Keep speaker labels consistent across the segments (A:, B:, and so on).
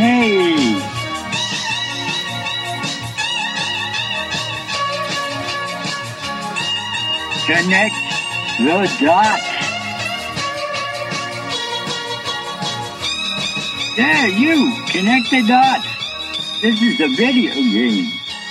A: Hey, connect the dots. Yeah, you connect the dots. This is a video game,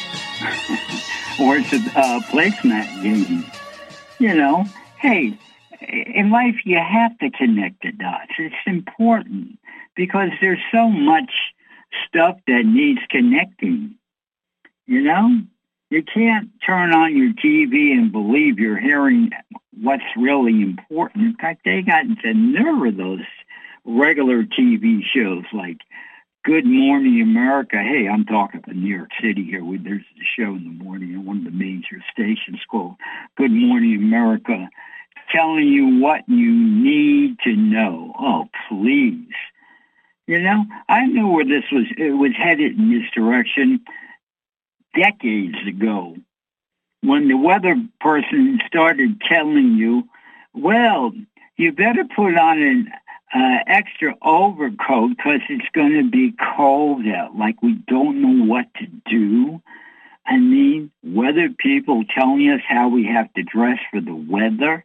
A: or it's a placemat game. You know, hey, in life you have to connect the dots. It's important because there's so much stuff that needs connecting. You know, you can't turn on your TV and believe you're hearing what's really important. In fact, they got the nerve of those regular TV shows like Good Morning America. Hey, I'm talking about New York City here. There's a show in the morning on one of the major stations called Good Morning America, telling you what you need to know. Oh, please. You know, I knew where it was headed in this direction decades ago when the weather person started telling you, well, you better put on an extra overcoat because it's going to be cold out. Like we don't know what to do. I mean, weather people telling us how we have to dress for the weather.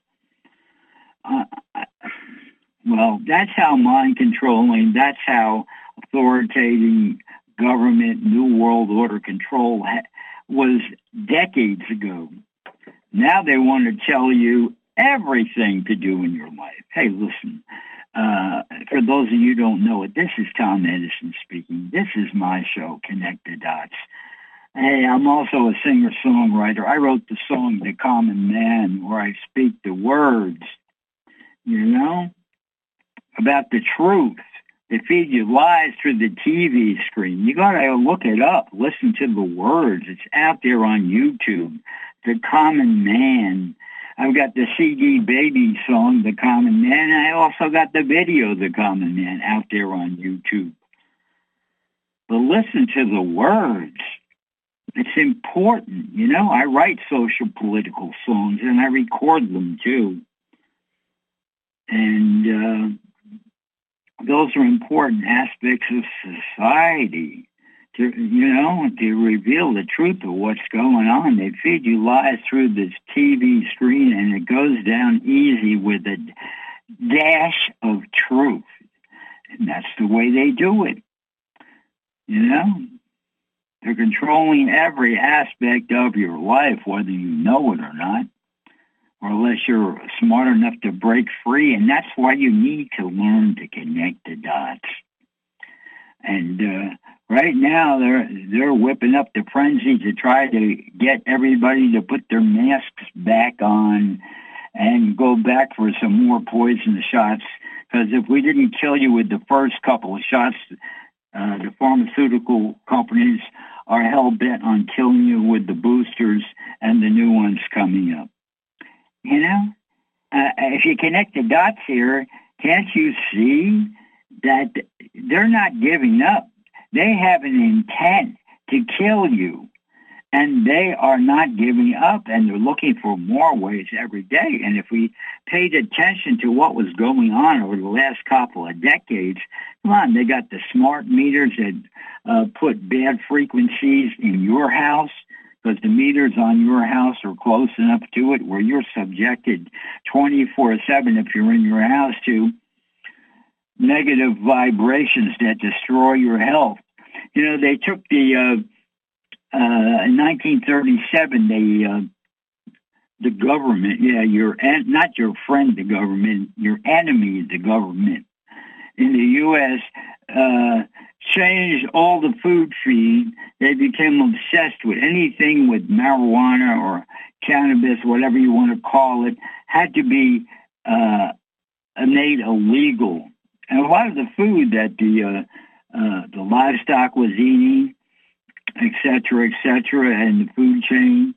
A: Well, that's how mind-controlling, that's how authoritative government, New World Order control was decades ago. Now they want to tell you everything to do in your life. Hey, listen, for those of you who don't know it, this is Tom Edison speaking. This is my show, Connect the Dots. Hey, I'm also a singer-songwriter. I wrote the song The Common Man, where I speak the words, you know, about the truth. They feed you lies through the TV screen. You got to look it up. Listen to the words. It's out there on YouTube. The Common Man. I've got the CD Baby song, The Common Man. I also got the video, The Common Man, out there on YouTube. But listen to the words. It's important. You know, I write social political songs and I record them too. And those are important aspects of society to reveal the truth of what's going on. They feed you lies through this TV screen and it goes down easy with a dash of truth. And that's the way they do it. You know, they're controlling every aspect of your life, whether you know it or not, or unless you're smart enough to break free. And that's why you need to learn to connect the dots. And right now, they're whipping up the frenzy to try to get everybody to put their masks back on and go back for some more poison shots. Because if we didn't kill you with the first couple of shots, the pharmaceutical companies are hell-bent on killing you with the boosters and the new ones coming up. You know, if you connect the dots here, can't you see that they're not giving up? They have an intent to kill you, and they are not giving up, and they're looking for more ways every day. And if we paid attention to what was going on over the last couple of decades, come on, they got the smart meters that put bad frequencies in your house, because the meters on your house are close enough to it where you're subjected 24/7 if you're in your house to negative vibrations that destroy your health. You know, they took in 1937, the government, not your friend, the government, your enemy, the government in the U.S., changed all the food feed. They became obsessed with anything with marijuana or cannabis, whatever you want to call it, had to be made illegal. And a lot of the food that the livestock was eating, et cetera, and the food chain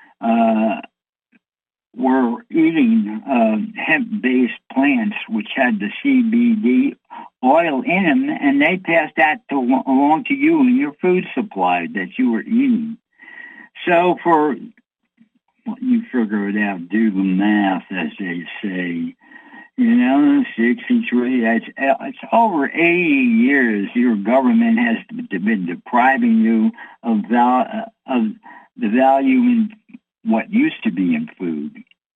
A: were eating hemp-based plants, which had the CBD oil in them, and they passed that along to you in your food supply that you were eating. So you figure it out, do the math, as they say. You know, 63, it's over 80 years your government has been depriving you of the value in what used to be in food.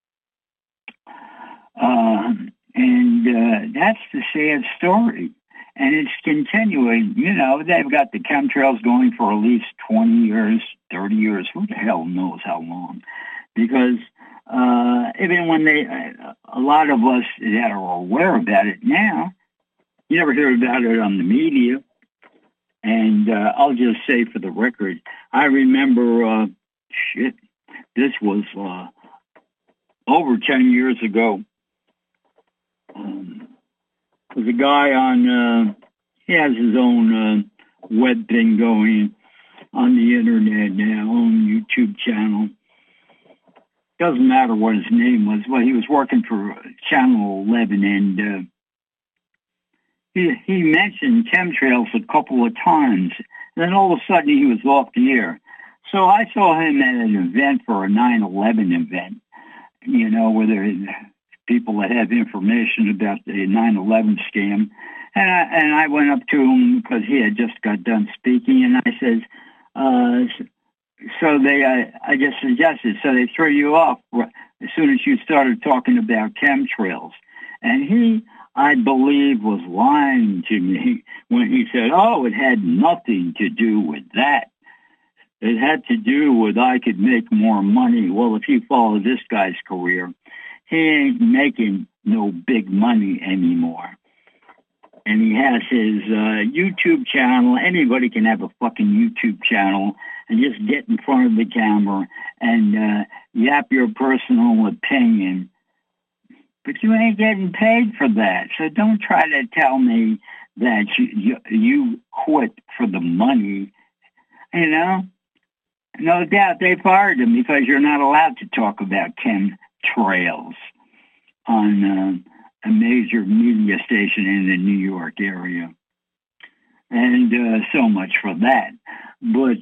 A: And that's the sad story. And it's continuing. You know, they've got the chemtrails going for at least 20 years, 30 years. Who the hell knows how long? Because even when a lot of us that are aware about it now, you never hear about it on the media. And I'll just say for the record, I remember, this was over 10 years ago. There's a guy on, he has his own web thing going on the internet now, on YouTube channel. Doesn't matter what his name was. Well, he was working for Channel 11, and he mentioned chemtrails a couple of times. Then all of a sudden, he was off the air. So I saw him at an event for a 9/11 event, you know, where there people that have information about the 9/11 scam. And I went up to him because he had just got done speaking, and I says, so I just suggested, so they threw you off as soon as you started talking about chemtrails. And he, I believe, was lying to me when he said, oh, it had nothing to do with that. It had to do with I could make more money. Well, if you follow this guy's career, he ain't making no big money anymore. And he has his YouTube channel. Anybody can have a fucking YouTube channel and just get in front of the camera and yap your personal opinion. But you ain't getting paid for that. So don't try to tell me that you quit for the money. You know, no doubt they fired him because you're not allowed to talk about chemtrails on a major media station in the New York area. And so much for that. But,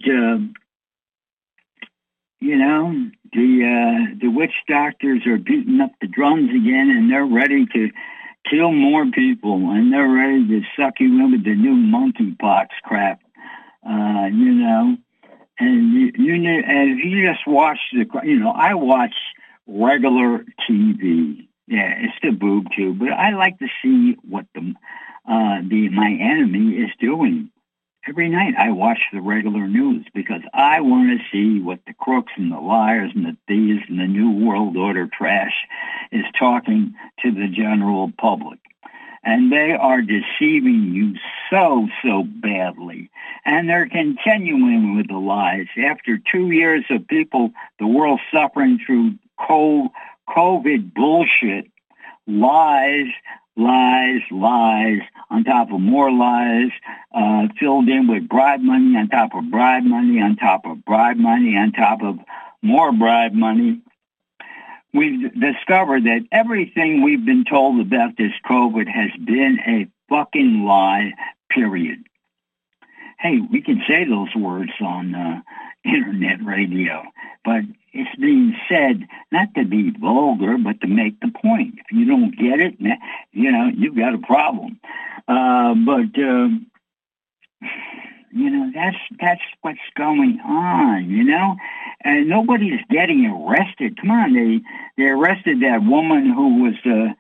A: you know, the witch doctors are beating up the drums again, and they're ready to kill more people, and they're ready to suck you in with the new monkeypox crap, you know. And and if you just watch I watch regular TV. Yeah, it's the boob tube, but I like to see what my enemy is doing. Every night I watch the regular news because I want to see what the crooks and the liars and the thieves and the New World Order trash is talking to the general public. And they are deceiving you so badly. And they're continuing with the lies. After 2 years of the world suffering through COVID bullshit, lies on top of more lies, filled in with bribe money on top of bribe money on top of bribe money on top of more bribe money. We've discovered that everything we've been told about this COVID has been a fucking lie, period. Hey, we can say those words on internet radio, but it's being said not to be vulgar, but to make the point. If you don't get it, you know, you've got a problem. You know, that's what's going on, you know? And nobody's getting arrested. Come on, they arrested that woman who was the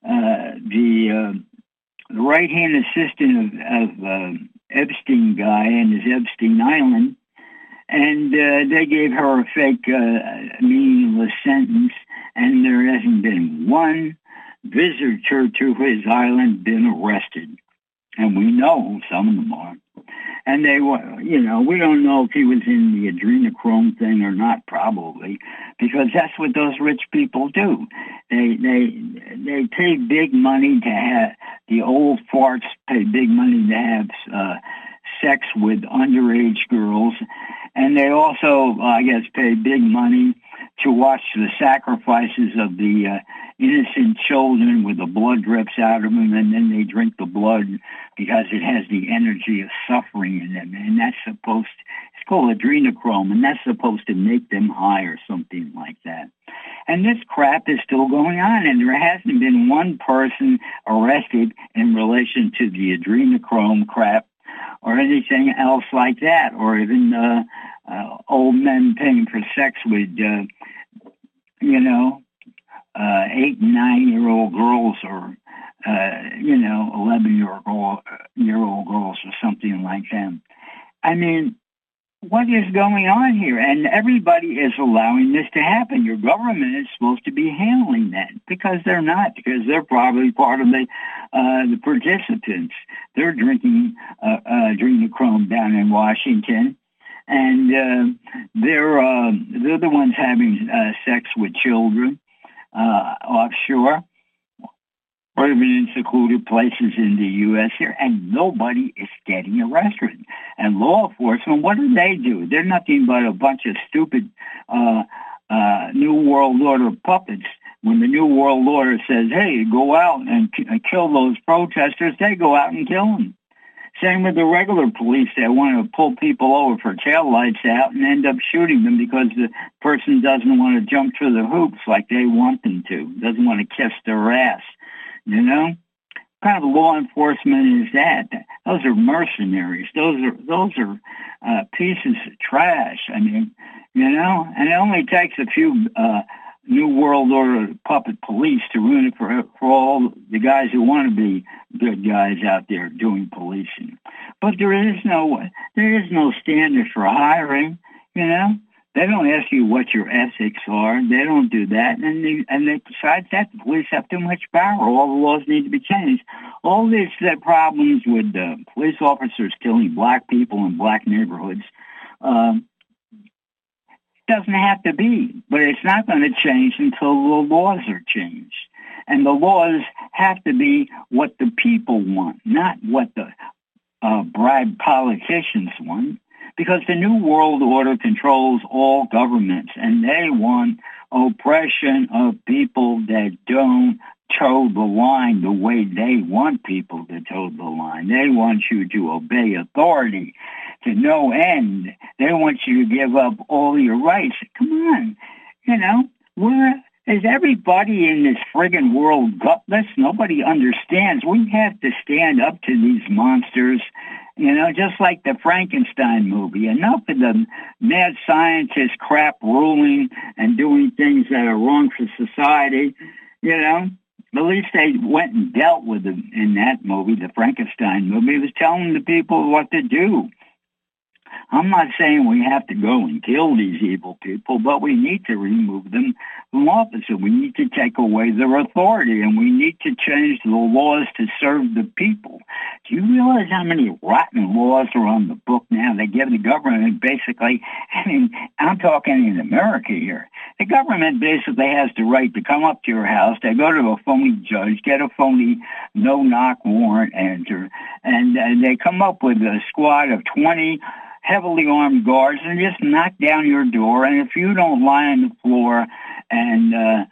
A: right-hand assistant of Epstein guy and his Epstein Island. And they gave her a fake, meaningless sentence, and there hasn't been one visitor to his island been arrested. And we know some of them are. And they were, you know, we don't know if he was in the adrenochrome thing or not, probably, because that's what those rich people do. They pay big money to have, the old farts pay big money to have sex with underage girls. And they also, I guess, pay big money to watch the sacrifices of the innocent children with the blood drips out of them, and then they drink the blood because it has the energy of suffering in them. And that's it's called adrenochrome, and that's supposed to make them high or something like that. And this crap is still going on, and there hasn't been one person arrested in relation to the adrenochrome crap or anything else like that, or even old men paying for sex with, 8 and 9-year-old girls, or 11-year-old girls, or something like that. I mean, what is going on here? And everybody is allowing this to happen. Your government is supposed to be handling that, because they're not, because they're probably part of the participants. They're drinking adrenochrome down in Washington, and they're the ones having sex with children offshore, or even in secluded places in the U.S. here, and nobody is getting arrested. And law enforcement, what do? They're nothing but a bunch of stupid New World Order puppets. When the New World Order says, hey, go out and kill those protesters, they go out and kill them. Same with the regular police. They want to pull people over for taillights out and end up shooting them because the person doesn't want to jump through the hoops like they want them to, doesn't want to kiss their ass. What kind of law enforcement is that? Those are mercenaries. Those are pieces of trash. I mean, and it only takes a few New World Order puppet police to ruin it for all the guys who want to be good guys out there doing policing. But there is no standard for hiring. They don't ask you what your ethics are. They don't do that. And besides that, the police have too much power. All the laws need to be changed. All these problems with police officers killing black people in black neighborhoods doesn't have to be. But it's not going to change until the laws are changed. And the laws have to be what the people want, not what the bribed politicians want. Because the New World Order controls all governments, and they want oppression of people that don't toe the line the way they want people to toe the line. They want you to obey authority to no end. They want you to give up all your rights. Come on, is everybody in this friggin' world gutless? Nobody understands. We have to stand up to these monsters. Just like the Frankenstein movie. Enough of the mad scientist crap ruling and doing things that are wrong for society. At least they went and dealt with them in that movie, the Frankenstein movie. It was telling the people what to do. I'm not saying we have to go and kill these evil people, but we need to remove them from office. We need to take away their authority, and we need to change the laws to serve the people. Do you realize how many rotten laws are on the book now? They give the government basically, I'm talking in America here. The government basically has the right to come up to your house. They go to a phony judge, get a phony no-knock warrant, enter, and they come up with a squad of 20 heavily armed guards and just knock down your door. And if you don't lie on the floor and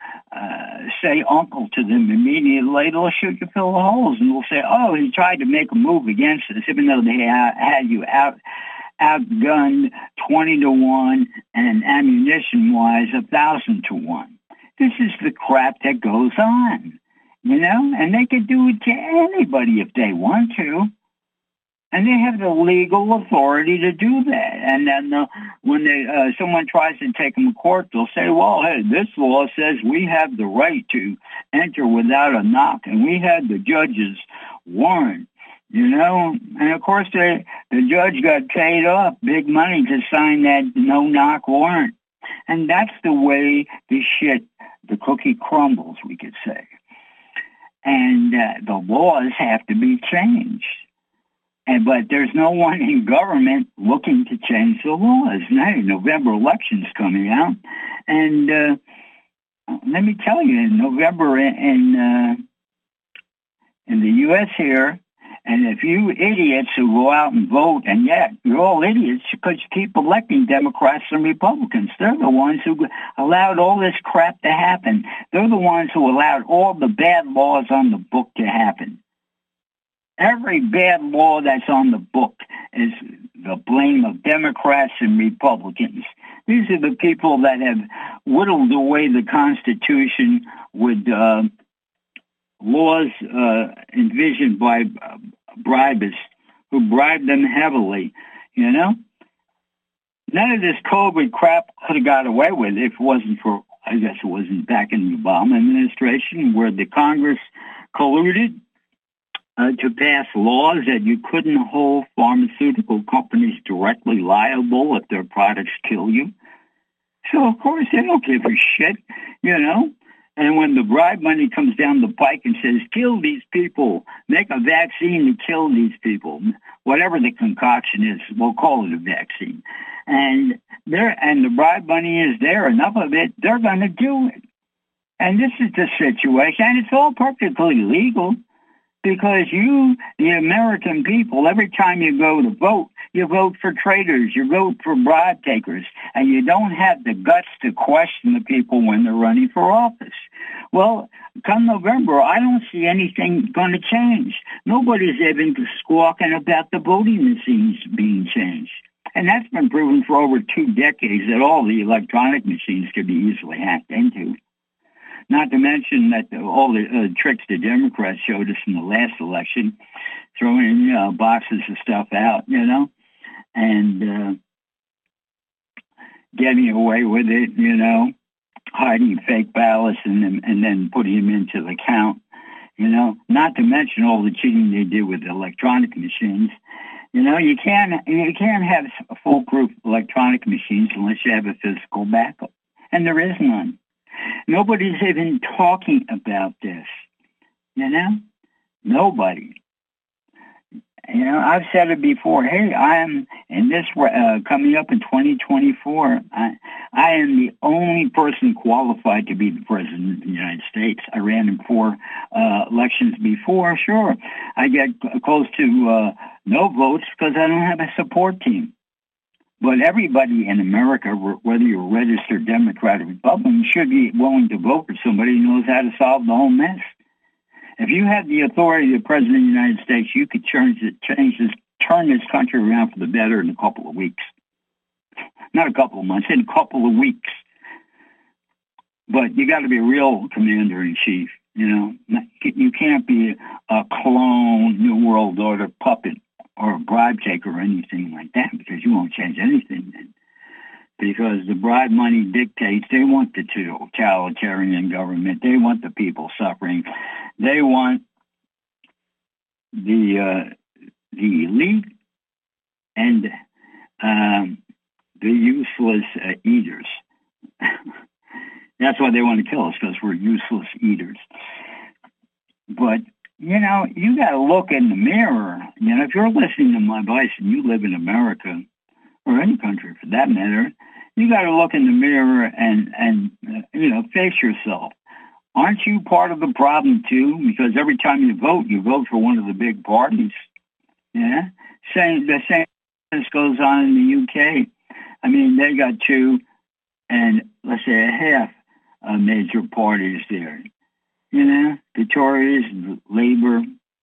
A: say uncle to them immediately, they'll shoot you full of holes, and they'll say, oh, he tried to make a move against us, even though they had you outgunned 20-1 and ammunition-wise 1,000-1. This is the crap that goes on, and they could do it to anybody if they want to. And they have the legal authority to do that. And then when someone tries to take them to court, they'll say, well, hey, this law says we have the right to enter without a knock, and we had the judge's warrant, And, of course, the judge got paid off big money to sign that no-knock warrant. And that's the way the cookie crumbles, we could say. And the laws have to be changed. But there's no one in government looking to change the laws. Now, November election's coming out. And let me tell you, in November in the U.S. here, And if you idiots who go out and vote, and yet you're all idiots because you keep electing Democrats and Republicans. They're the ones who allowed all this crap to happen. They're the ones who allowed all the bad laws on the book to happen. Every bad law that's on the book is the blame of Democrats and Republicans. These are the people that have whittled away the Constitution with laws envisioned by bribists who bribed them heavily, you know? None of this COVID crap could have got away with if it wasn't for, I guess it wasn't back in the Obama administration where the Congress colluded to pass laws that you couldn't hold pharmaceutical companies directly liable if their products kill you. So, of course, they don't give a shit, you know? And when the bribe money comes down the pike and says, kill these people, make a vaccine to kill these people, whatever the concoction is, we'll call it a vaccine. And the bribe money is there, enough of it, they're going to do it. And this is the situation, and it's all perfectly legal. Because you, the American people, every time you go to vote, you vote for traitors, you vote for bribe takers, and you don't have the guts to question the people when they're running for office. Well, come November, I don't see anything going to change. Nobody's even squawking about the voting machines being changed. And that's been proven for over 2 decades that all the electronic machines could be easily hacked into. Not to mention that all the tricks the Democrats showed us in the last election, throwing boxes of stuff out, you know, and getting away with it, you know, hiding fake ballots and then putting them into the count, you know. Not to mention all the cheating they did with the electronic machines. You know, you can't have foolproof electronic machines unless you have a physical backup, and there is none. Nobody's even talking about this, you know? Nobody. You know, I've said it before. Hey, I am in this coming up in 2024. I am the only person qualified to be the president of the United States. I ran in 4 elections before. Sure, I get close to no votes because I don't have a support team. But everybody in America, whether you're a registered Democrat or Republican, should be willing to vote for somebody who knows how to solve the whole mess. If you had the authority of the President of the United States, you could turn this country around for the better in a couple of weeks. Not a couple of months, in a couple of weeks. But you got to be a real commander-in-chief, you know. You can't be a clone, New World Order puppet or a bribe taker or anything like that, because you won't change anything then. Because the bribe money dictates, they want the totalitarian government. They want the people suffering. They want the elite and the useless eaters. That's why they want to kill us, because we're useless eaters. But you know, you got to look in the mirror. You know, if you're listening to my advice and you live in America, or any country for that matter, you got to look in the mirror and you know, face yourself. Aren't you part of the problem too? Because every time you vote for one of the big parties. Yeah, the same goes on in the UK. I mean, they got 2 and let's say a half major parties there. You know, the Tories, Labour,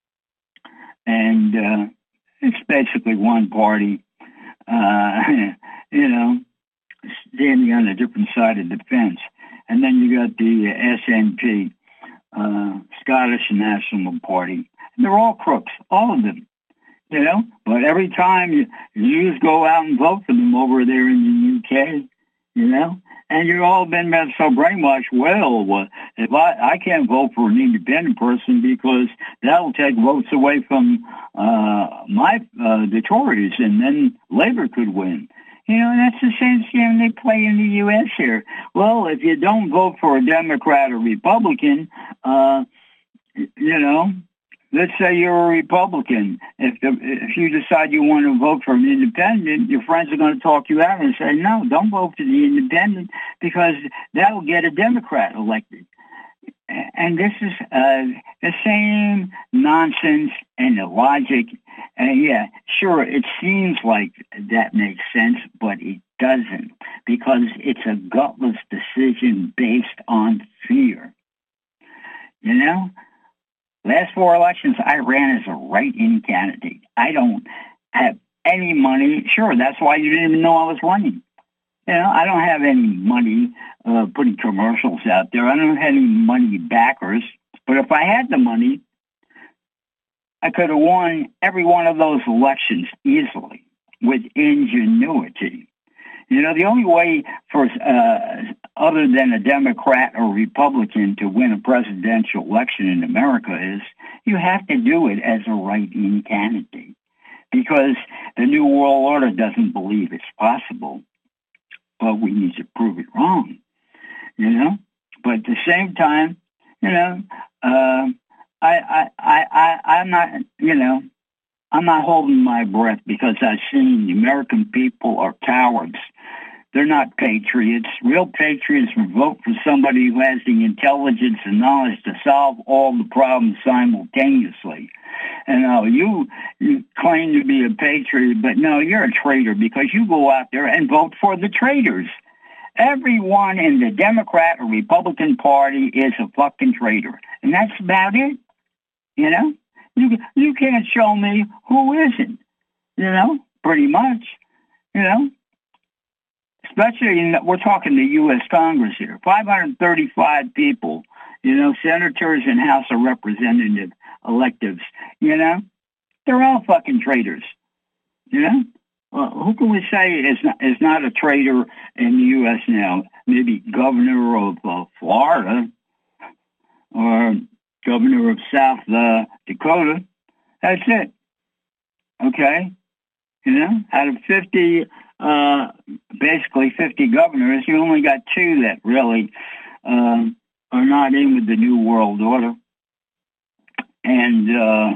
A: and it's basically one party, you know, standing on a different side of the fence. And then you got the SNP, Scottish National Party. And they're all crooks, all of them, you know. But every time you just go out and vote for them over there in the UK, you know. And you've all been so brainwashed. Well, if I can't vote for an independent person because that'll take votes away from the Tories, and then Labor could win. You know, that's the same game they play in the U.S. here. Well, if you don't vote for a Democrat or Republican, you know, let's say you're a Republican. If you decide you want to vote for an independent, your friends are going to talk you out and say, no, don't vote for the independent because that will get a Democrat elected. And this is The same nonsense and the logic. And yeah, sure, it seems like that makes sense, but it doesn't because it's a gutless decision based on fear. You know, last four elections, I ran as a write-in candidate. I don't have any money. Sure, that's why you didn't even know I was running. You know, I don't have any money putting commercials out there. I don't have any money backers. But if I had the money, I could have won every one of those elections easily with ingenuity. You know, the only way for other than a Democrat or Republican to win a presidential election in America is you have to do it as a write-in candidate because the New World Order doesn't believe it's possible. But we need to prove it wrong, you know. But at the same time, you know, I'm not, you know, I'm not holding my breath because I've seen the American people are cowards. They're not patriots. Real patriots would vote for somebody who has the intelligence and knowledge to solve all the problems simultaneously. And you claim to be a patriot, but no, you're a traitor because you go out there and vote for the traitors. Everyone in the Democrat or Republican Party is a fucking traitor. And that's about it. You know? You can't show me who isn't. You know? Pretty much. You know? Especially, we're talking the U.S. Congress here. 535 people, you know, senators and House of Representative electives, you know? They're all fucking traitors. You know? Who can we say is not a traitor in the U.S. now? Maybe governor of Florida or governor of South Dakota. That's it. Okay? You know, out of 50, basically 50 governors, you only got two that really are not in with the New World Order. And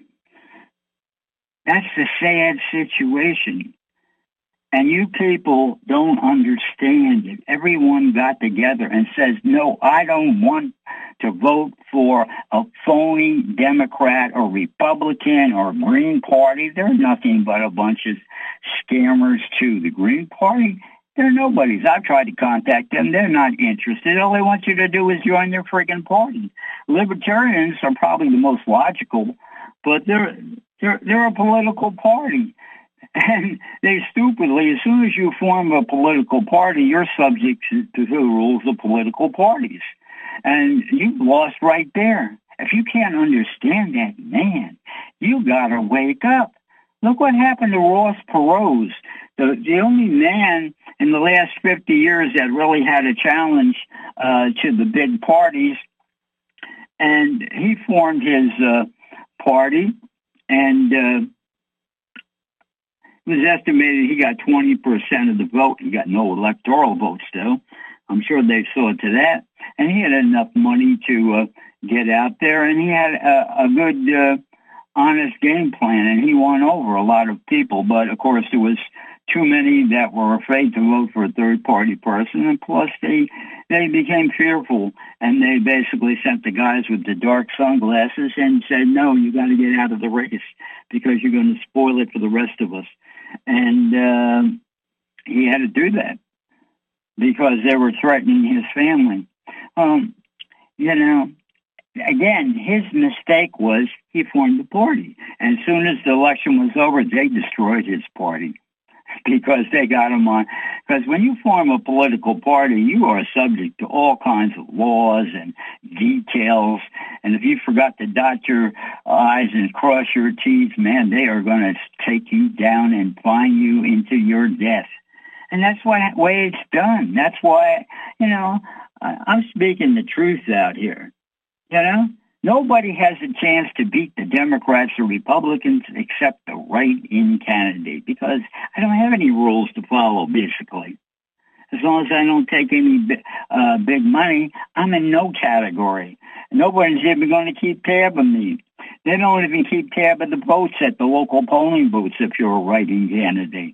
A: that's the sad situation. And you people don't understand it. Everyone got together and says, no, I don't want to vote for a phony Democrat or Republican or Green Party. They're nothing but a bunch of scammers too. The Green Party, they're nobodies. I've tried to contact them. They're not interested. All they want you to do is join their friggin' party. Libertarians are probably the most logical, but they're a political party. And they stupidly, as soon as you form a political party, you're subject to the rules of political parties. And you've lost right there. If you can't understand that, man, you got to wake up. Look what happened to Ross Perot, the only man in the last 50 years that really had a challenge to the big parties. And he formed his party, and it was estimated he got 20% of the vote. He got no electoral votes, though. I'm sure they saw to that. And he had enough money to get out there, and he had a good, honest game plan, and he won over a lot of people. But, of course, there was too many that were afraid to vote for a third-party person, and plus they became fearful, and they basically sent the guys with the dark sunglasses and said, no, you got to get out of the race because you're going to spoil it for the rest of us. And he had to do that because they were threatening his family. You know, again, his mistake was he formed the party. And as soon as the election was over, they destroyed his party because they got him on. Because when you form a political party, you are subject to all kinds of laws and details. And if you forgot to dot your I's and cross your T's, man, they are going to take you down and fine you into your death. And that's the way it's done. That's why, you know, I'm speaking the truth out here. You know, nobody has a chance to beat the Democrats or Republicans except the write-in candidate because I don't have any rules to follow, basically. As long as I don't take any big money, I'm in no category. Nobody's even going to keep tab of me. They don't even keep tab of the votes at the local polling booths if you're a write-in candidate.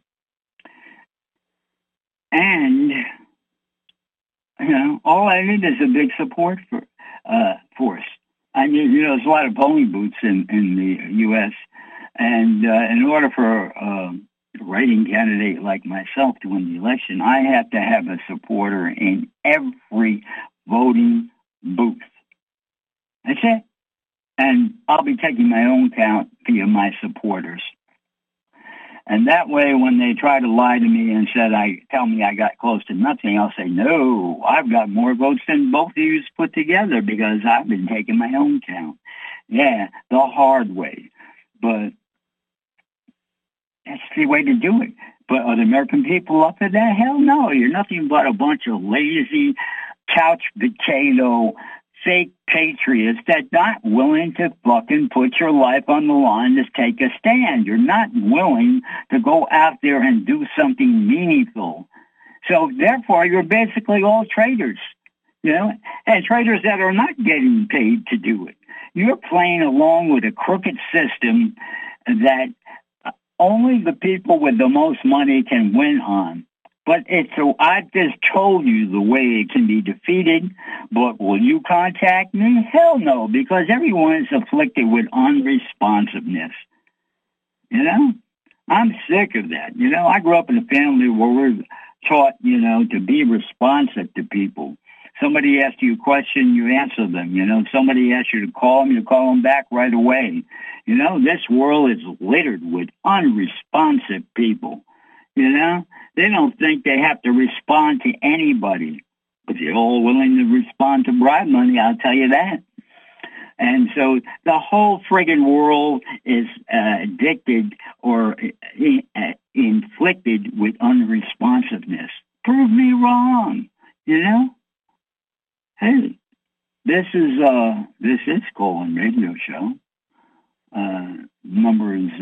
A: And, you know, all I need is a big support force. I there's a lot of polling booths in the U.S., and in order for a writing candidate like myself to win the election, I have to have a supporter in every voting booth. That's it. And I'll be taking my own count via my supporters. And that way, when they try to lie to me and tell me I got close to nothing, I'll say, no, I've got more votes than both of you put together because I've been taking my own count. Yeah, the hard way. But that's the way to do it. But are the American people up for that? Hell no. You're nothing but a bunch of lazy, couch potato, fake patriots that not willing to fucking put your life on the line to take a stand. You're not willing to go out there and do something meaningful. So therefore, you're basically all traitors, and traitors that are not getting paid to do it. You're playing along with a crooked system that only the people with the most money can win on. But I've just told you the way it can be defeated, but will you contact me? Hell no, because everyone is afflicted with unresponsiveness. I'm sick of that. I grew up in a family where we're taught, to be responsive to people. Somebody asks you a question, you answer them. Somebody asks you to call them, you call them back right away. This world is littered with unresponsive people. They don't think they have to respond to anybody. But they're all willing to respond to bribe money, I'll tell you that. And so the whole friggin' world is addicted or inflicted with unresponsiveness. Prove me wrong, Hey, this is Colin Radio Show. Number is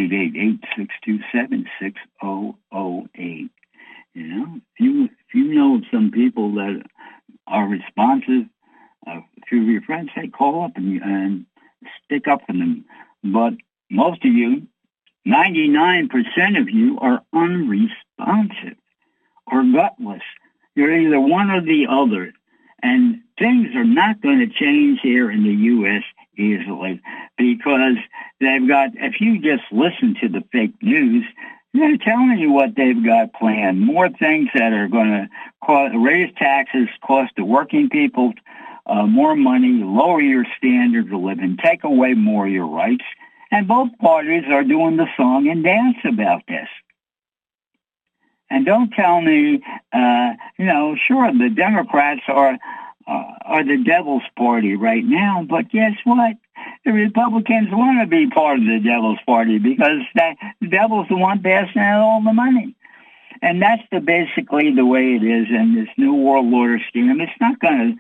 A: 888-627-6008. If you know of some people that are responsive, a few of your friends, hey, call up and stick up for them. But most of you, 99% of you, are unresponsive or gutless. You're either one or the other. And things are not going to change here in the U.S. easily because they've got, if you just listen to the fake news, they're telling you what they've got planned. More things that are going to raise taxes, cost the working people more money, lower your standard of living, take away more of your rights. And both parties are doing the song and dance about this. And don't tell me, sure, the Democrats are the devil's party right now, but guess what? The Republicans want to be part of the devil's party because the devil's the one passing out all the money. And that's basically the way it is in this new world order scheme. It's not going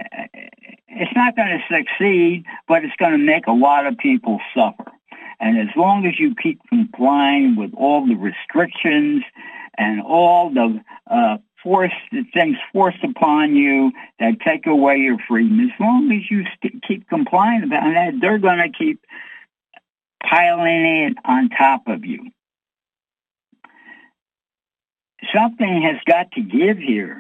A: to succeed, but it's going to make a lot of people suffer. And as long as you keep complying with all the restrictions and all the things forced upon you that take away your freedom, as long as you keep complying about that, they're going to keep piling it on top of you. Something has got to give here.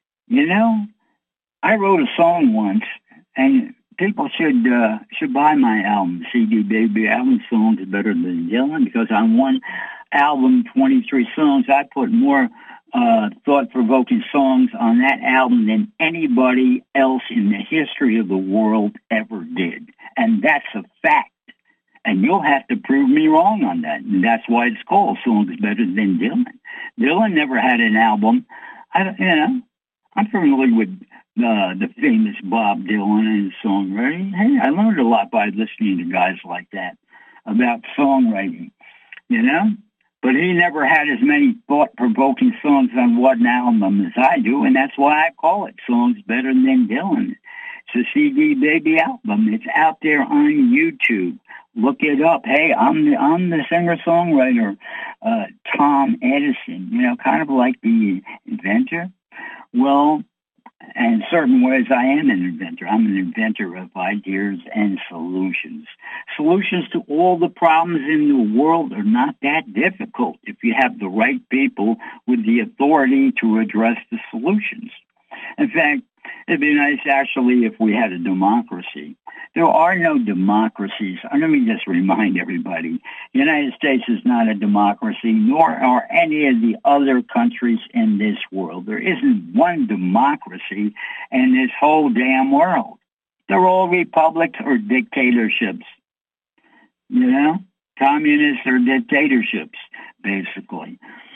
A: I wrote a song once, and people should buy my album, CD Baby Album. Songs are better than Dylan, because on one album, 23 songs, I put more thought-provoking songs on that album than anybody else in the history of the world ever did. And that's a fact. And you'll have to prove me wrong on that. And that's why it's called Songs Better Than Dylan. Dylan never had an album. I'm familiar with the famous Bob Dylan and his songwriting. Hey, I learned a lot by listening to guys like that about songwriting, But he never had as many thought-provoking songs on one album as I do, and that's why I call it Songs Better Than Dylan. It's a CD Baby album. It's out there on YouTube. Look it up. Hey, I'm the singer-songwriter, Tom Edison, kind of like the inventor. Well, in certain ways, I am an inventor. I'm an inventor of ideas and solutions. Solutions to all the problems in the world are not that difficult if you have the right people with the authority to address the solutions. In fact, It'd be nice, actually, if we had a democracy. There are no democracies. Let me just remind everybody, the United States is not a democracy, nor are any of the other countries in this world. There isn't one democracy in this whole damn world. They're all republics or dictatorships. You know? Communists or dictatorships, basically.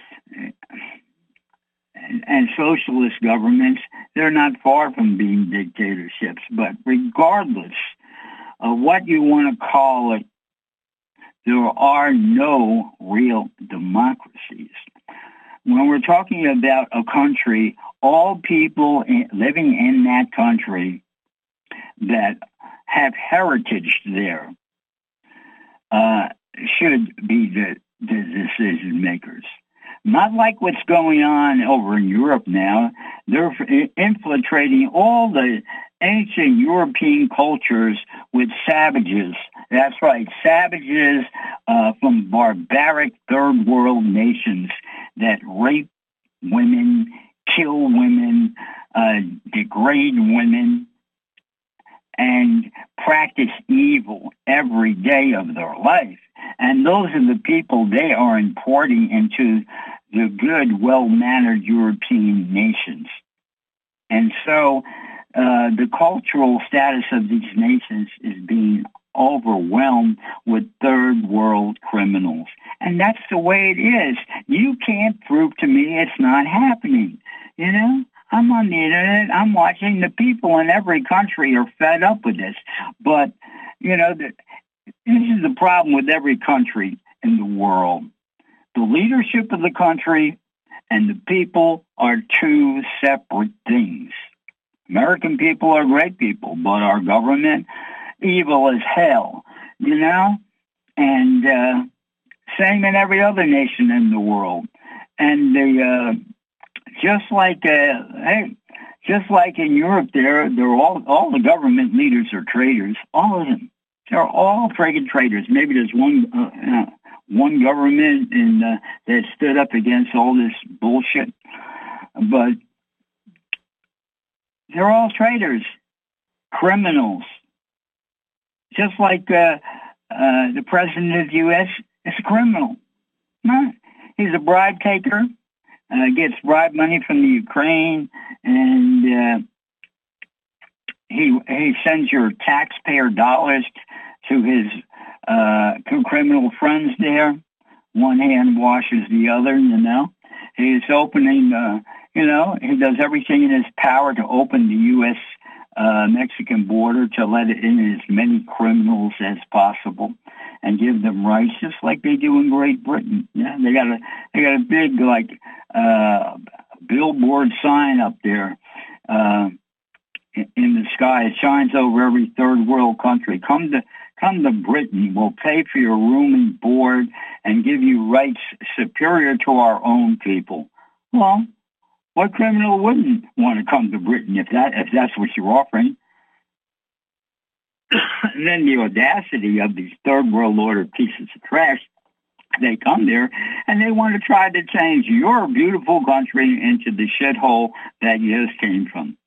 A: And socialist governments, they're not far from being dictatorships. But regardless of what you want to call it, there are no real democracies. When we're talking about a country, all people living in that country that have heritage there should be the decision makers. Not like what's going on over in Europe now. They're infiltrating all the ancient European cultures with savages. That's right, savages from barbaric third world nations that rape women, kill women, degrade women, and practice evil every day of their life. And those are the people they are importing into the good, well-mannered European nations. And so the cultural status of these nations is being overwhelmed with third world criminals. And that's the way it is. You can't prove to me it's not happening. You know? I'm on the internet. I'm watching. The people in every country are fed up with this. But, you know, this is the problem with every country in the world. The leadership of the country and the people are two separate things. American people are great people, but our government, evil as hell, you know? And same in every other nation in the world. And just like in Europe, they're all the government leaders are traitors. All of them. They're all friggin' traitors. Maybe there's one government that stood up against all this bullshit, but they're all traitors, criminals. Just like the president of the U.S. is a criminal. No, he's a bribe taker. Gets bribe money from the Ukraine, and he sends your taxpayer dollars to his criminal friends there. One hand washes the other, you know. He's opening, he does everything in his power to open the U.S. Mexican border to let in as many criminals as possible and give them rights, just like they do in Great Britain. Yeah, they got a big billboard sign up there in the sky. It shines over every third world country. Come to Britain. We'll pay for your room and board and give you rights superior to our own people. Well, what criminal wouldn't want to come to Britain if that's what you're offering? And then the audacity of these third world order pieces of trash, they come there and they want to try to change your beautiful country into the shithole that you just came from.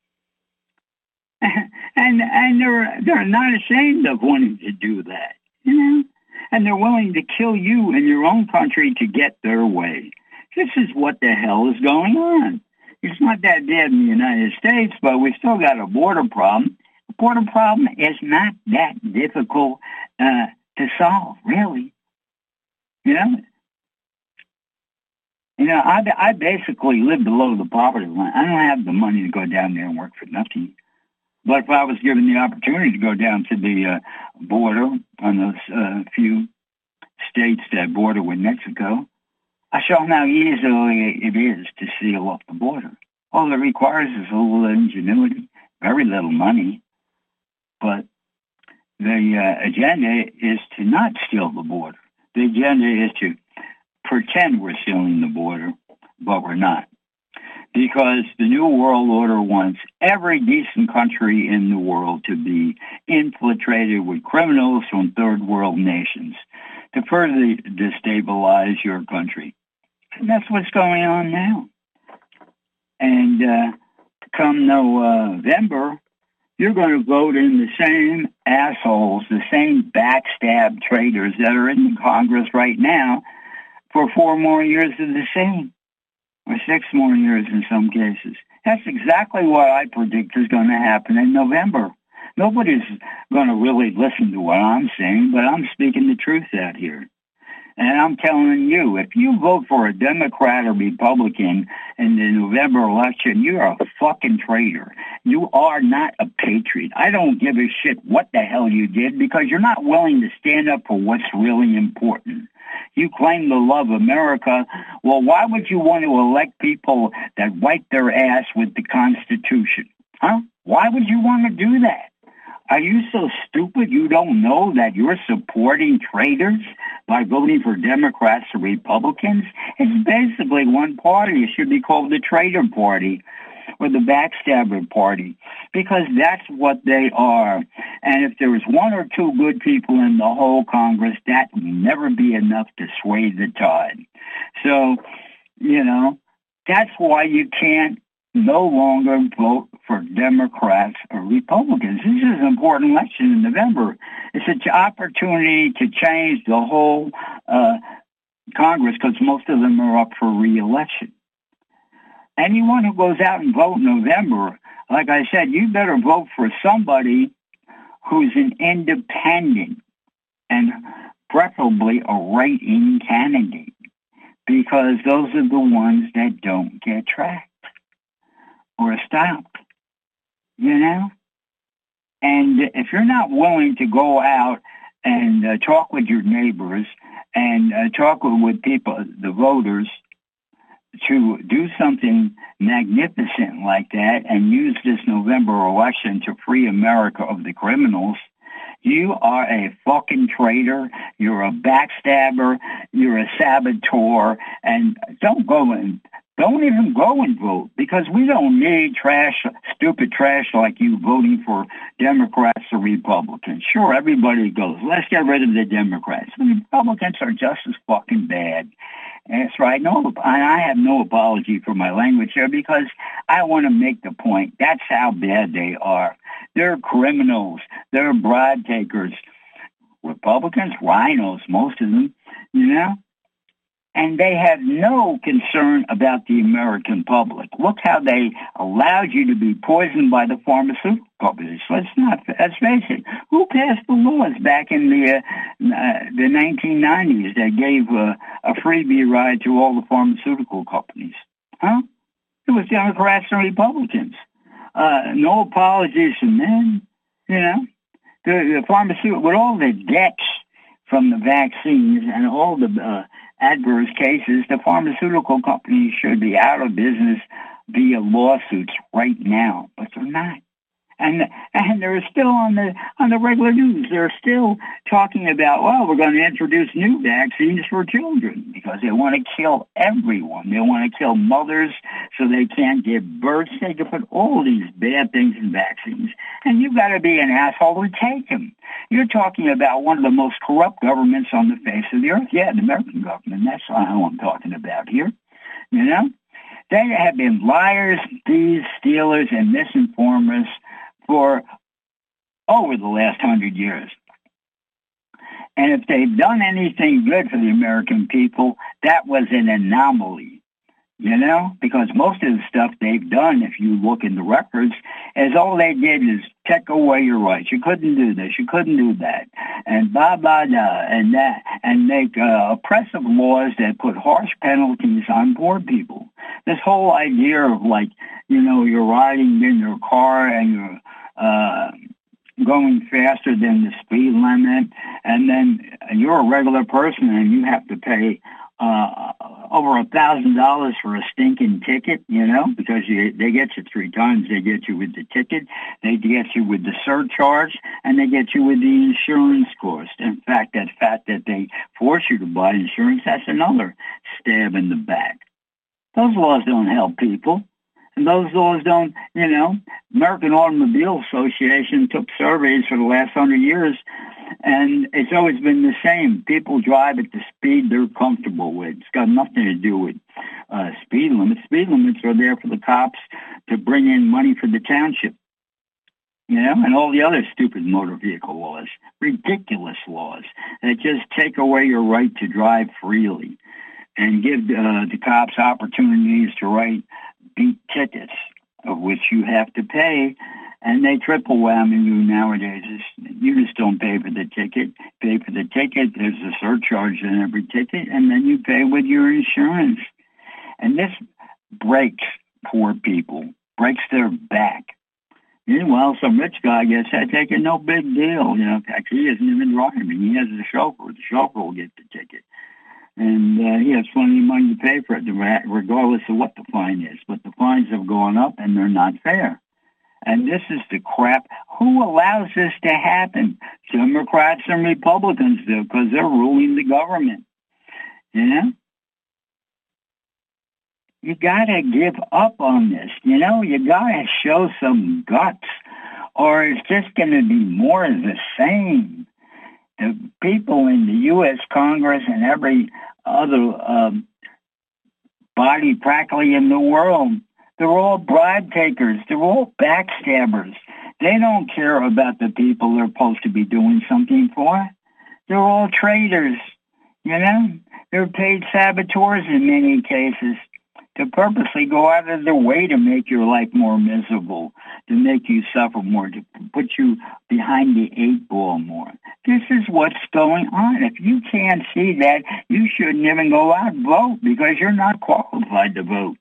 A: And they're not ashamed of wanting to do that, you know? And they're willing to kill you in your own country to get their way. This is what the hell is going on. It's not that bad in the United States, but we still got a border problem. The border problem is not that difficult to solve, really. You know, I basically live below the poverty line. I don't have the money to go down there and work for nothing. But if I was given the opportunity to go down to the border on those few states that border with Mexico, I show them how easily it is to seal off the border. All it requires is a little ingenuity, very little money. But the agenda is to not seal the border. The agenda is to pretend we're sealing the border, but we're not. Because the New World Order wants every decent country in the world to be infiltrated with criminals from third world nations to further destabilize your country. And that's what's going on now. And come November, you're going to vote in the same assholes, the same backstab traitors that are in Congress right now for 4 more years of the same, or 6 more years in some cases. That's exactly what I predict is going to happen in November. Nobody's going to really listen to what I'm saying, but I'm speaking the truth out here. And I'm telling you, if you vote for a Democrat or Republican in the November election, you're a fucking traitor. You are not a patriot. I don't give a shit what the hell you did because you're not willing to stand up for what's really important. You claim to love America. Well, why would you want to elect people that wipe their ass with the Constitution? Huh? Why would you want to do that? Are you so stupid you don't know that you're supporting traitors by voting for Democrats or Republicans? It's basically one party. It should be called the traitor party or the backstabber party because that's what they are. And if there was 1 or 2 good people in the whole Congress, that would never be enough to sway the tide. So, that's why you can't no longer vote for Democrats or Republicans. This is an important election in November. It's an opportunity to change the whole Congress because most of them are up for re-election. Anyone who goes out and vote in November, like I said, you better vote for somebody who's an independent and preferably a write-in candidate because those are the ones that don't get tracked or stopped, And if you're not willing to go out and talk with your neighbors and talk with people, the voters, to do something magnificent like that and use this November election to free America of the criminals, you are a fucking traitor, you're a backstabber, you're a saboteur, and don't even go and vote because we don't need stupid trash like you voting for Democrats or Republicans. Sure, everybody goes. Let's get rid of the Democrats. The Republicans are just as fucking bad. That's right. No, I have no apology for my language here because I want to make the point. That's how bad they are. They're criminals. They're bribe takers. Republicans, rhinos, most of them, And they have no concern about the American public. Look how they allowed you to be poisoned by the pharmaceutical companies. Let's face it. Who passed the laws back in the 1990s that gave a freebie ride to all the pharmaceutical companies? Huh? It was Democrats and Republicans. No apologies from them. The pharmaceutical, with all the debts from the vaccines and all the adverse cases, the pharmaceutical companies should be out of business via lawsuits right now, but they're not. And they're still on the regular news. They're still talking about, we're going to introduce new vaccines for children because they want to kill everyone. They want to kill mothers so they can't give birth. They can put all these bad things in vaccines. And you've got to be an asshole to take them. You're talking about one of the most corrupt governments on the face of the earth. Yeah, the American government. That's who I'm talking about here. They have been liars, thieves, stealers, and misinformers for over the last 100 years. And if they've done anything good for the American people, that was an anomaly, because most of the stuff they've done, if you look in the records, is all they did is take away your rights. You couldn't do this, you couldn't do that, and blah, blah, blah, and that, and make oppressive laws that put harsh penalties on poor people. This whole idea of you're riding in your car and you're going faster than the speed limit, and then you're a regular person and you have to pay over $1,000 for a stinking ticket, because they get you 3 times. They get you with the ticket, they get you with the surcharge, and they get you with the insurance cost. In fact, that fact that they force you to buy insurance, that's another stab in the back. Those laws don't help people. And those laws don't, American Automobile Association took surveys for the last 100 years, And it's always been the same. People drive at the speed they're comfortable with. It's got nothing to do with speed limits. Speed limits are there for the cops to bring in money for the township, and all the other stupid motor vehicle laws, ridiculous laws that just take away your right to drive freely and give the cops opportunities to write beat tickets, of which you have to pay. And they triple whammy you nowadays. You just don't pay for the ticket. Pay for the ticket. There's a surcharge in every ticket, and then you pay with your insurance. And this breaks poor people, breaks their back. Meanwhile, some rich guy gets that ticket, no big deal. In fact, he isn't even driving. He has the chauffeur. The chauffeur will get the ticket. And he has plenty of money to pay for it, regardless of what the fine is. But the fines have gone up, and they're not fair. And this is the crap. Who allows this to happen? Democrats and Republicans do, because they're ruling the government. You got to give up on this. You got to show some guts, or it's just going to be more of the same. The people in the U.S. Congress and every other body practically in the world, they're all bribe takers. They're all backstabbers. They don't care about the people they're supposed to be doing something for. They're all traitors, They're paid saboteurs in many cases to purposely go out of their way to make your life more miserable, to make you suffer more, to put you behind the 8-ball more. This is what's going on. If you can't see that, you shouldn't even go out and vote because you're not qualified to vote.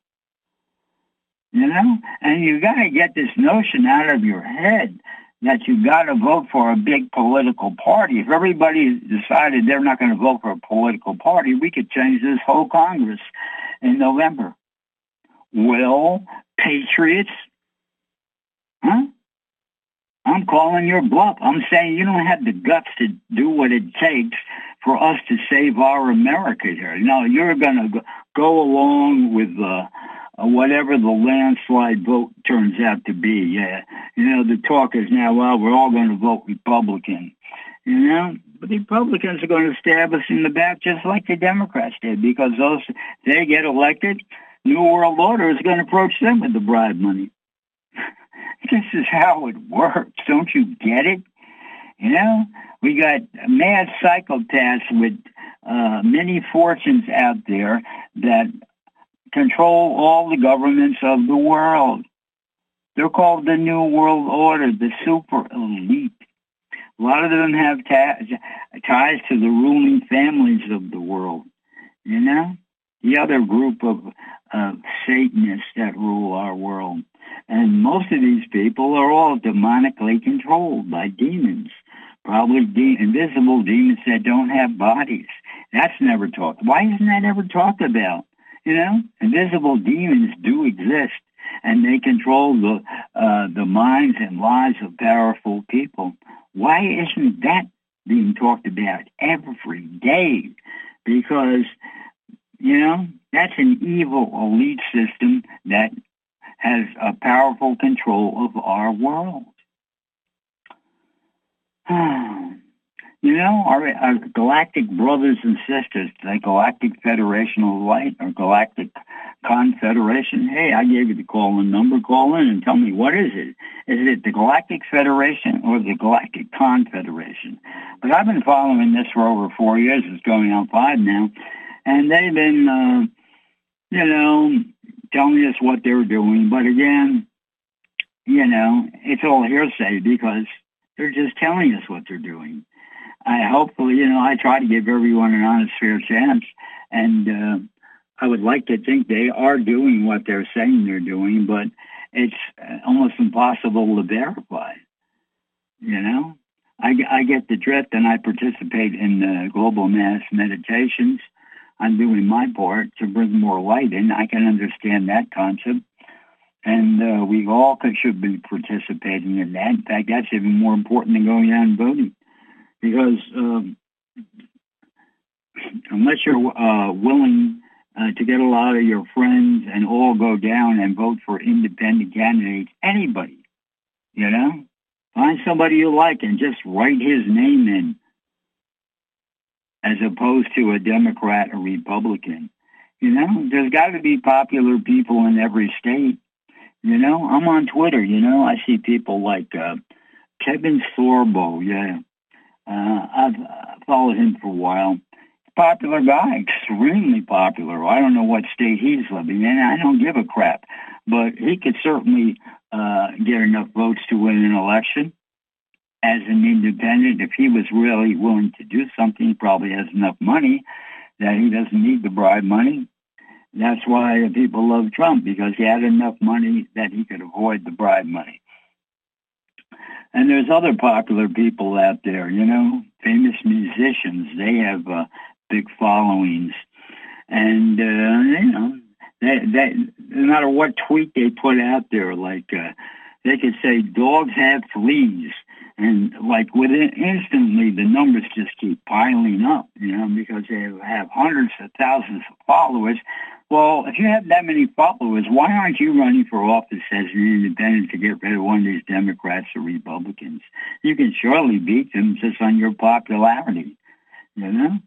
A: And you got to get this notion out of your head that you got to vote for a big political party. If everybody decided they're not going to vote for a political party, we could change this whole Congress in November. Well, patriots, I'm calling your bluff. I'm saying you don't have the guts to do what it takes for us to save our America here. No, you're going to go along with whatever the landslide vote turns out to be. Yeah, the talk is now, well, we're all going to vote Republican. But the Republicans are going to stab us in the back just like the Democrats did, because they get elected, New World Order is going to approach them with the bribe money. This is how it works. Don't you get it? We got mad psychopaths with many fortunes out there that control all the governments of the world. They're called the New World Order, the super elite. A lot of them have ties to the ruling families of the world. The other group of Satanists that rule our world. And most of these people are all demonically controlled by demons. Probably invisible demons that don't have bodies. That's never talked. Why isn't that ever talked about? Invisible demons do exist, and they control the minds and lives of powerful people. Why isn't that being talked about every day? Because, that's an evil elite system that has a powerful control of our world. Our galactic brothers and sisters, the Galactic Federation of Light or Galactic Confederation. Hey, I gave you the call-in number. Call in and tell me, what is it? Is it the Galactic Federation or the Galactic Confederation? But I've been following this for over 4 years. It's going on 5 now. And they've been, telling us what they're doing. But again, it's all hearsay because they're just telling us what they're doing. I try to give everyone an honest, fair chance. And I would like to think they are doing what they're saying they're doing, but it's almost impossible to verify. I get the drift, and I participate in the global mass meditations. I'm doing my part to bring more light in. I can understand that concept. And we all should be participating in that. In fact, that's even more important than going out and voting. Because unless you're willing to get a lot of your friends and all go down and vote for independent candidates, anybody, find somebody you like and just write his name in. as opposed to a Democrat or Republican. You know, there's got to be popular people in every state. You know, I'm on Twitter, you know, I see people like Kevin Sorbo, yeah. I've followed him for a while. Popular guy, extremely popular. I don't know what state he's living in. I don't give a crap. But he could certainly get enough votes to win an election as an independent. If he was really willing to do something, he probably has enough money that he doesn't need the bribe money. That's why people love Trump, because he had enough money that he could avoid the bribe money. And there's other popular people out there, you know, famous musicians. They have big followings. And, you know, they, no matter what tweet they put out there, like they could say dogs have fleas. And like within instantly, the numbers just keep piling up, you know, because they have hundreds of thousands of followers. Well, if you have that many followers, why aren't you running for office as an independent to get rid of one of these Democrats or Republicans? You can surely beat them just on your popularity, you know?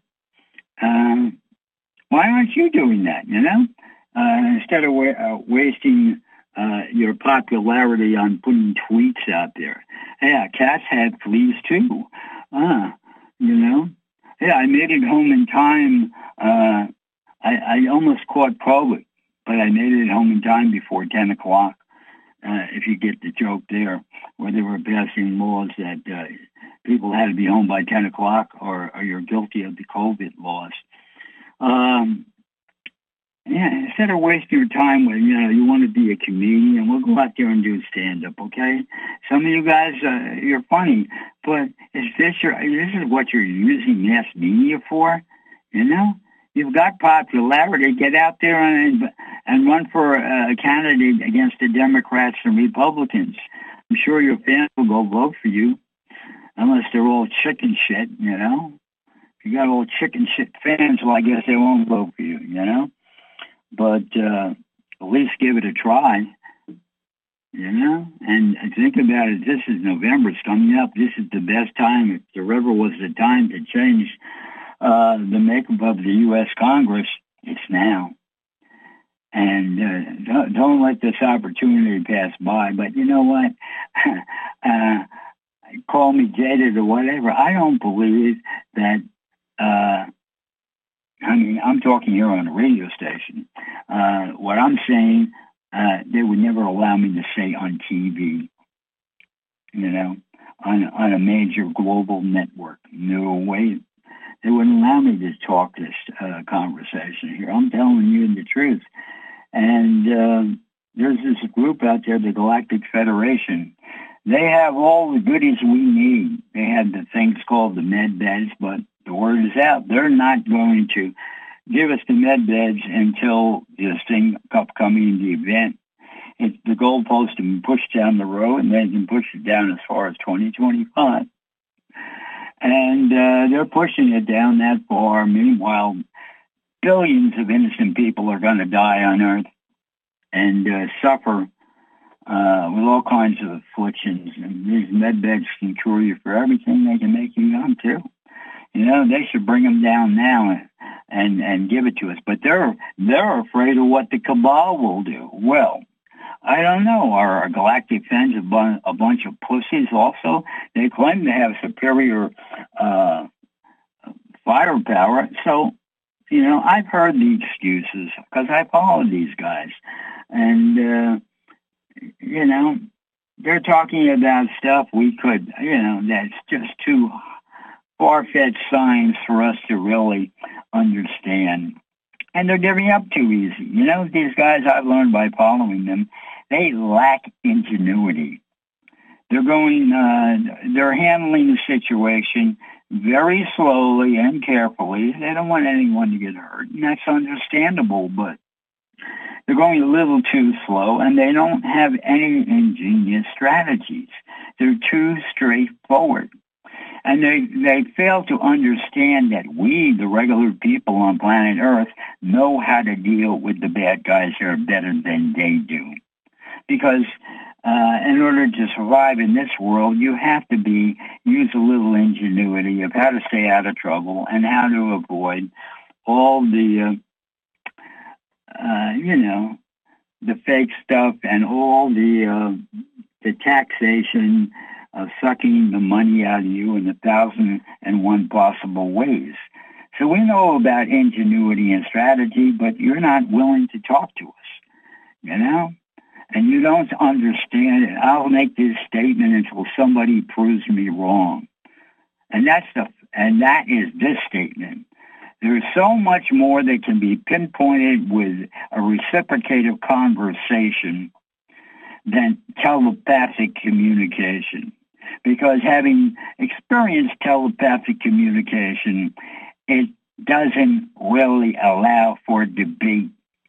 A: Why aren't you doing that, you know? Instead of wasting your popularity on putting tweets out there. Yeah, cats have fleas too. You know? Yeah, I made it home in time. I almost caught COVID, but I made it home in time before 10 o'clock, if you get the joke there, where they were passing laws that people had to be home by 10 o'clock or you're guilty of the COVID laws. Yeah, instead of wasting your time with, you know, you want to be a comedian, we'll go out there and do stand-up, okay? Some of you guys, you're funny, but this is what you're using mass media for, you know? You've got popularity. Get out there and run for a candidate against the Democrats and Republicans. I'm sure your fans will go vote for you, unless they're all chicken shit, you know? If you got all chicken shit fans, well, I guess they won't vote for you, you know? But at least give it a try, you know? And think about it. This is November. It's coming up. This is the best time. If there ever was the time to change the makeup of the U.S. Congress, it's now. And don't let this opportunity pass by. But you know what? Call me jaded or whatever. I don't believe that, I mean, I'm talking here on a radio station. What I'm saying, they would never allow me to say on TV, you know, on a major global network. No way. They wouldn't allow me to talk this conversation here. I'm telling you the truth. And there's this group out there, the Galactic Federation. They have all the goodies we need. They have the things called the med beds, but the word is out. They're not going to give us the med beds until this thing upcoming the event. It's the goalpost to be pushed down the road, and they can push it down as far as 2025. And they're pushing it down that far. Meanwhile, billions of innocent people are going to die on Earth and suffer with all kinds of afflictions. And these med beds can cure you for everything. They can make you young, too. You know, they should bring them down now and give it to us. But they're afraid of what the cabal will do. Well, I don't know. Are galactic fans a bunch of pussies also? They claim to have superior firepower. So, you know, I've heard the excuses because I follow these guys. And, you know, they're talking about stuff we could, you know, that's just too far-fetched science for us to really understand. And they're giving up too easy. You know, these guys, I've learned by following them, they lack ingenuity. They're they're handling the situation very slowly and carefully. They don't want anyone to get hurt, and that's understandable, but they're going a little too slow, and they don't have any ingenious strategies. They're too straightforward. And they fail to understand that we, the regular people on planet Earth, know how to deal with the bad guys here better than they do. Because in order to survive in this world, you have to use a little ingenuity of how to stay out of trouble and how to avoid all the, the fake stuff and all the taxation of sucking the money out of you in 1,001 possible ways. So we know about ingenuity and strategy, but you're not willing to talk to us, and you don't understand it. I'll make this statement until somebody proves me wrong. And that is this statement. There's so much more that can be pinpointed with a reciprocative conversation than telepathic communication. Because having experienced telepathic communication, it doesn't really allow for debate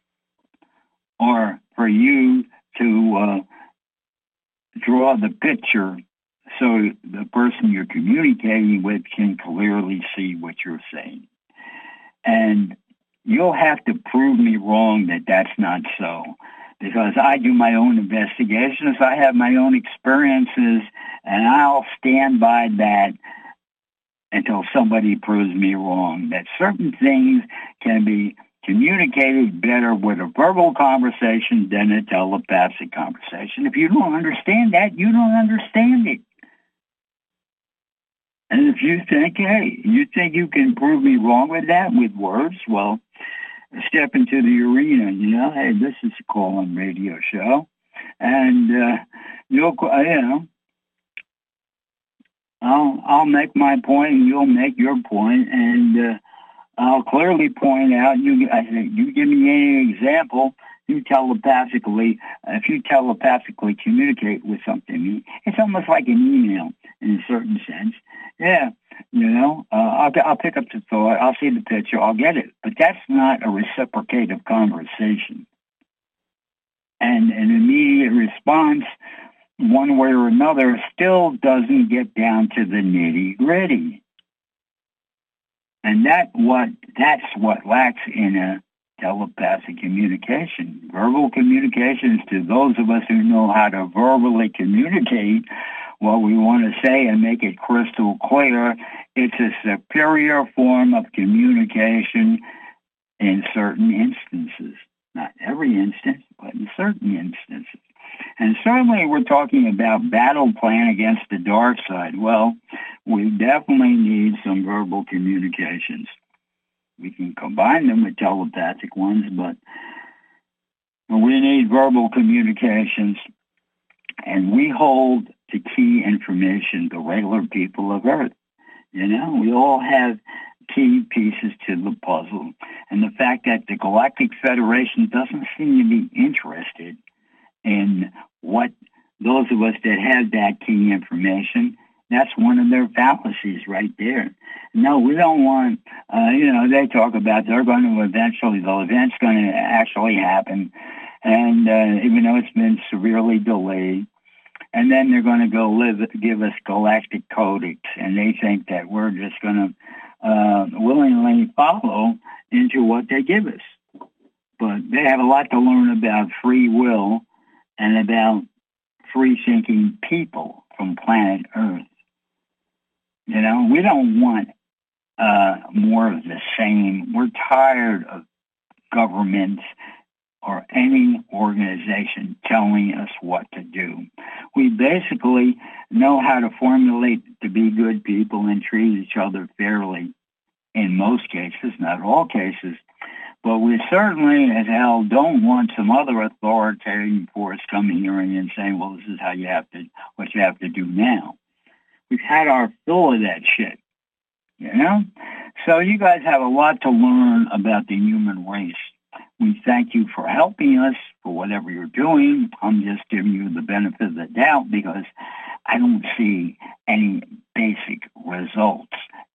A: or for you to draw the picture so the person you're communicating with can clearly see what you're saying. And you'll have to prove me wrong that that's not so, because I do my own investigations, I have my own experiences, and I'll stand by that until somebody proves me wrong, that certain things can be communicated better with a verbal conversation than a telepathic conversation. If you don't understand that, you don't understand it. And if you think, hey, you think you can prove me wrong with that, with words, well, step into the arena, hey, this is a call-in radio show. And, I'll make my point and you'll make your point, and I'll clearly point out, you give me any example, if you telepathically communicate with something, it's almost like an email in a certain sense. Yeah, I'll pick up the thought, I'll see the picture, I'll get it. But that's not a reciprocative conversation. And an immediate response, one way or another, still doesn't get down to the nitty-gritty. And that's what lacks in a telepathic communication. Verbal communication is to those of us who know how to verbally communicate what we want to say and make it crystal clear. It's a superior form of communication in certain instances. Not every instance, but in certain instances. And certainly we're talking about battle plan against the dark side. Well, we definitely need some verbal communications. We can combine them with telepathic ones, but we need verbal communications. And we hold the key information, the regular people of Earth. We all have key pieces to the puzzle. And the fact that the Galactic Federation doesn't seem to be interested in what those of us that have that key information, that's one of their fallacies right there. No, we don't want, they talk about the event's going to actually happen. And even though it's been severely delayed, and then they're going to give us galactic codex, and they think that we're just going to willingly follow into what they give us. But they have a lot to learn about free will and about free-thinking people from planet Earth. We don't want more of the same. We're tired of governments or any organization telling us what to do. We basically know how to formulate to be good people and treat each other fairly in most cases, not all cases. But we certainly, as hell, don't want some other authoritarian force coming here and saying, well, this is what you have to do now. We've had our fill of that shit, So you guys have a lot to learn about the human race. We thank you for helping us for whatever you're doing. I'm just giving you the benefit of the doubt because I don't see any basic results,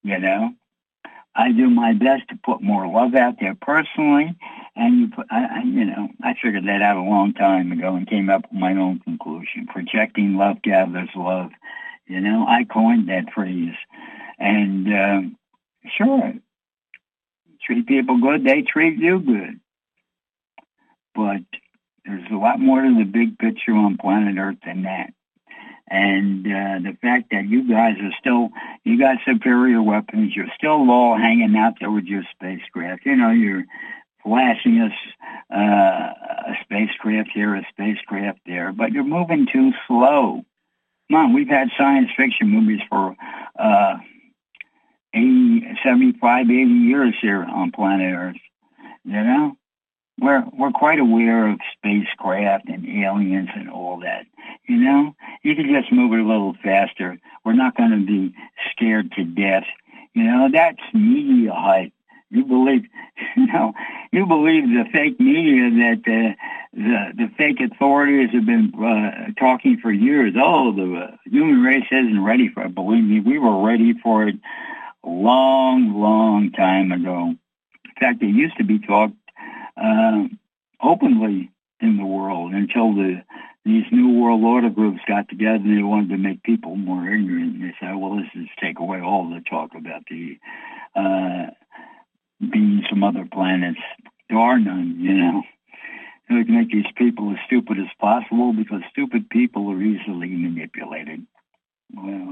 A: I do my best to put more love out there personally, and I figured that out a long time ago and came up with my own conclusion. Projecting love gathers love. I coined that phrase. And sure, treat people good, they treat you good. But There's a lot more to the big picture on planet Earth than that. And the fact that you guys are still, you got superior weapons, you're still all hanging out there with your spacecraft. You know, you're flashing us a spacecraft here, a spacecraft there, but you're moving too slow. Come on, we've had science fiction movies for 75, 80 years here on planet Earth. You know, we're quite aware of spacecraft and aliens and all that. You know, you can just move it a little faster. We're not going to be scared to death. You know, that's media hype. You believe, you believe the fake media that the fake authorities have been talking for years. Oh, the human race isn't ready for it. Believe me, we were ready for it a long, long time ago. In fact, it used to be talked openly in the world until these New World Order groups got together and they wanted to make people more ignorant. They said, well, let's just take away all the talk about the beings from other planets. There are none, you know. We can make these people as stupid as possible because stupid people are easily manipulated. Well,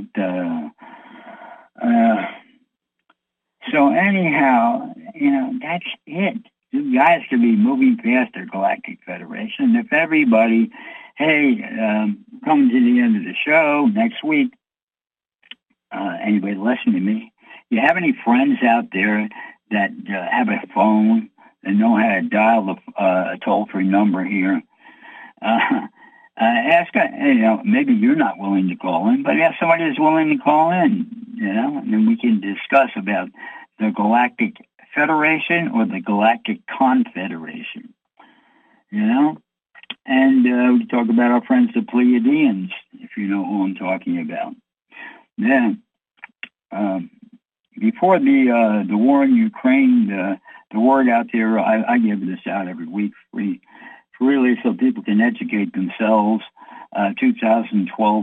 A: so anyhow, you know, that's it. You guys could be moving faster, Galactic Federation. If everybody, hey, coming to the end of the show next week, anybody listen to me, you have any friends out there that have a phone and know how to dial a toll-free number here? Ask, you know, maybe you're not willing to call in, but ask somebody who's willing to call in, you know, and then we can discuss about the Galactic Federation or the Galactic Confederation, you know? And we talk about our friends, the Pleiadians, if you know who I'm talking about. Yeah. Before the war in Ukraine, the word out there, I give this out every week freely so people can educate themselves. 2012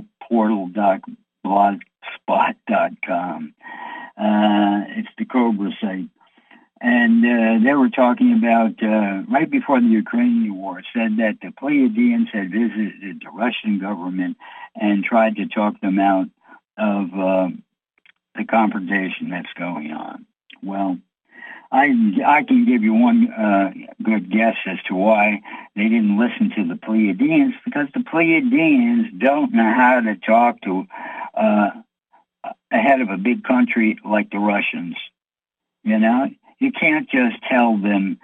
A: portal.blogspot.com. It's the Cobra site. And they were talking about, right before the Ukrainian war, said that the Pleiadians had visited the Russian government and tried to talk them out of the confrontation that's going on. Well, I can give you one good guess as to why they didn't listen to the Pleiadians, because the Pleiadians don't know how to talk to a head of a big country like the Russians. You know, you can't just tell them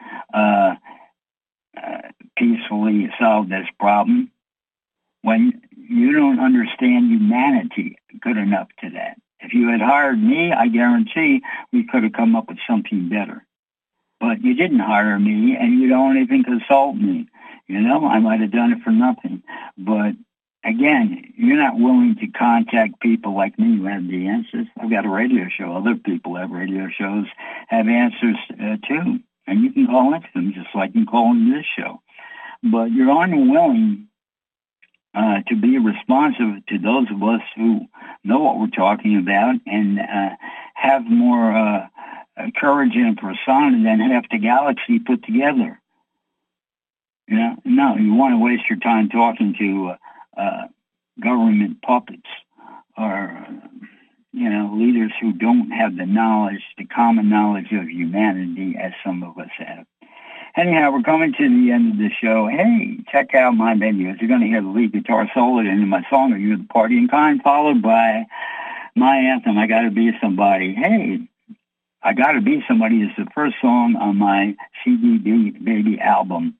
A: peacefully solve this problem when you don't understand humanity good enough to that. If you had hired me, I guarantee we could have come up with something better. But you didn't hire me, and you don't even consult me. You know, I might have done it for nothing. But again, you're not willing to contact people like me who have the answers. I've got a radio show. Other people have radio shows, have answers too. And you can call into them just like you can call into this show. But you're unwilling to be responsive to those of us who know what we're talking about and have more courage and persona than half the galaxy put together. You know, no, you want to waste your time talking to government puppets or, you know, leaders who don't have the knowledge, the common knowledge of humanity as some of us have. Anyhow, we're coming to the end of the show. Hey, check out my videos. You're going to hear the lead guitar solo in my song, Are You the Partying Kind, followed by my anthem, I Gotta Be Somebody. Hey, I Gotta Be Somebody is the first song on my CD Baby album.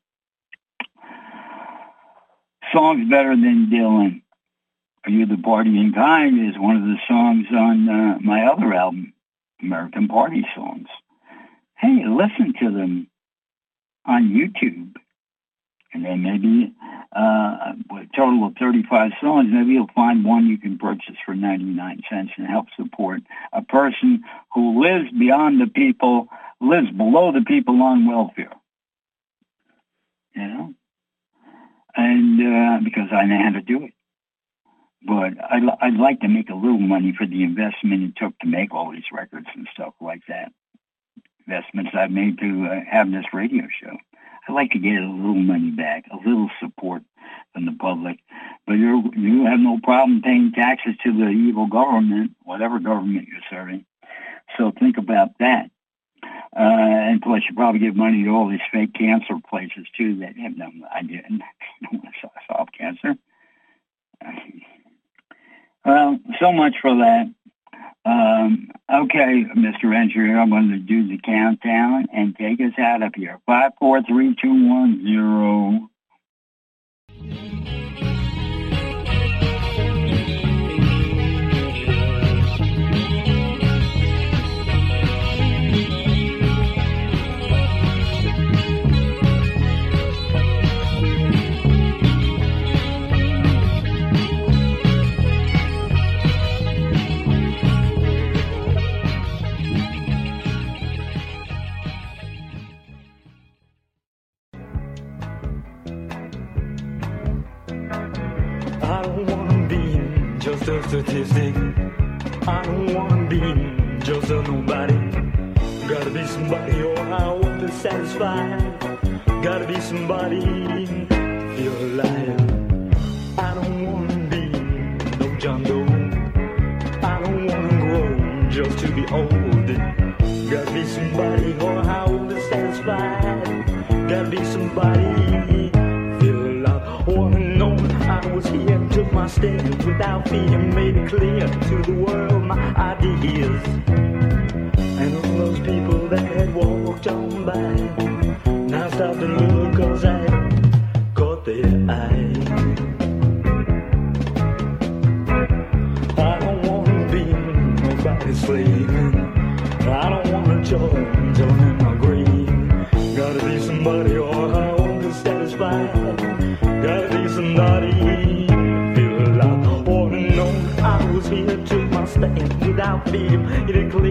A: Song's better than Dylan. Are You the Partying Kind is one of the songs on my other album, American Party Songs. Hey, listen to them on YouTube. And then maybe a total of 35 songs, maybe you'll find one you can purchase for 99 cents and help support a person who lives beyond the people, lives below the people on welfare. You know? And because I know how to do it. But I'd like to make a little money for the investment it took to make all these records and stuff like that. Investments I've made to have this radio show. I'd like to get a little money back, a little support from the public. But you have no problem paying taxes to the evil government, whatever government you're serving. So think about that. And plus, you probably give money to all these fake cancer places, too, that have no idea to solve cancer. Well, so much for that. Okay, Mr. Engineer, I'm going to do the countdown and take us out of here. 5, 4, 3, 2, 1, 0.
B: I don't wanna be just a statistic. I don't wanna be just a nobody. Gotta be somebody or I won't be satisfied. Gotta be somebody, feel alive. I don't wanna be no John Doe. I don't wanna grow just to be old. Gotta be somebody or I won't be satisfied. Gotta be somebody, feel alive. Wanna know I was here, took my stand without fear, made it clear to the world my ideas. And all those people that had walked on by now stop to look, cause I caught their eye. I don't wanna be nobody's slave. I don't wanna join in my grave. Gotta be somebody or I won't be satisfied. Gotta be somebody, feel alive. Wanna know I was here, took my stand without fear, made it clear